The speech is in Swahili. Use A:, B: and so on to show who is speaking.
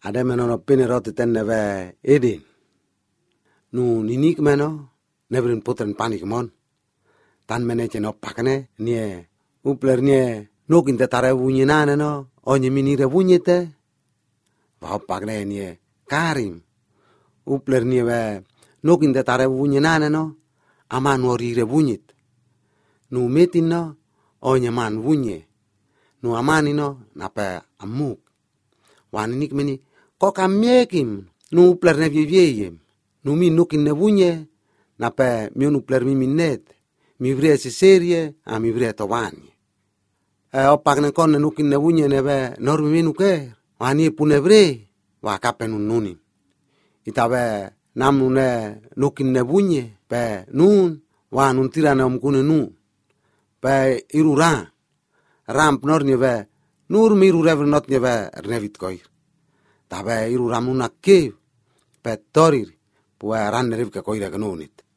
A: Ada menono pene roti tenne ve Eden. Nu ninik meno nebrin putren panik mon. Tan mene cheno pakne nie upler nie nokin te tare bunyi nane no onye minire bunyete. Va pakne nie Karim. Upler nie ve nokin te tare bunyi nane no aman orire bunyit. Nu metin no onye man bunye. Nu amani no nape amuk. Wan ninik meni kok amyekim nu upler ne vieyem. Nu mi nokin ne bunye nape mion upler mi minnet. Mi vre serie a mi vre tovani. Opak ne kon nukin ne bunye nebe normi minuke. Wani punevre wa kapen nunin. Itabe namu ne nukin ne bunye pe nun wa nun tirane omkune nu. Pe irura ramp nor nive nur miru rever not nive rnevit koir. Tabe irura munakke pe torir pua ran nerivke koira kanunit.